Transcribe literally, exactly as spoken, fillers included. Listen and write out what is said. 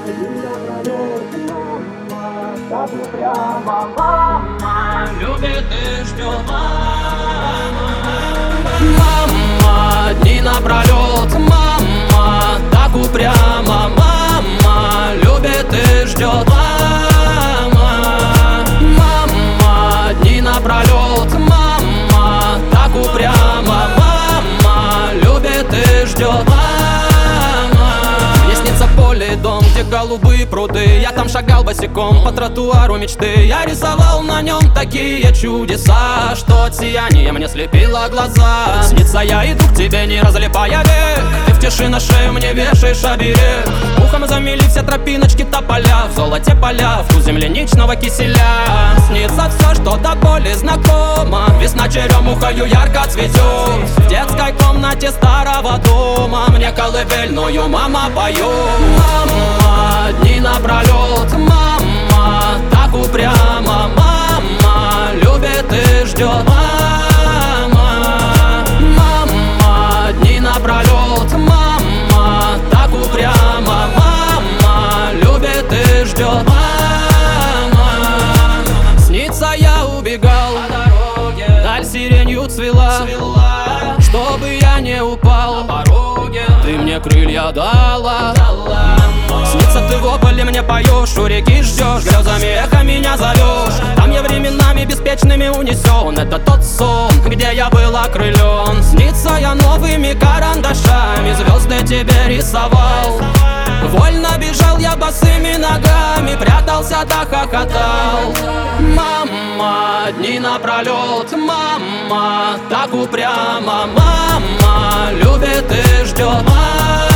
Так упрямо мама любит и ждет. Мама, дни напролет, мама, так упрямо мама любит и ждет. Мама, мама, дни напролет, мама, так упрямо мама любит и ждет. Поле, дом, где голубые пруды. Я там шагал босиком по тротуару мечты. Я рисовал на нем такие чудеса, что от сияния мне слепило глаза. Снится, я иду к тебе, не разлипая век. Ты в тиши на шею мне вешаешь оберег. Ухом замели все тропиночки тополя. В золоте поля, вкус земляничного киселя. Снится все, что до боли знакомо. Весна черемухою ярко цветет. В детской комнате старого дома мне колыбельную мама поет. Мама, дни напролет, мама, так упрямо мама любит и ждет. Мама, мама, дни напролет, мама, так упрямо мама любит и ждет. Мама, снится, я убегал по дороге, даль сиренью цвела, цвела, чтобы я не упал на пороге. Ты мне крылья дала, дала. Снится, ты в ополе мне поешь, у реки ждешь, грезами эхо меня зовешь. Там я временами беспечными унесен. Это тот сон, где я был окрылен. Снится, я новыми карандашами звезды тебе рисовал. Вольно бежал я босыми ногами, прятался да хохотал. Мама, дни напролет, мама, так упрямо мама любит и ждет.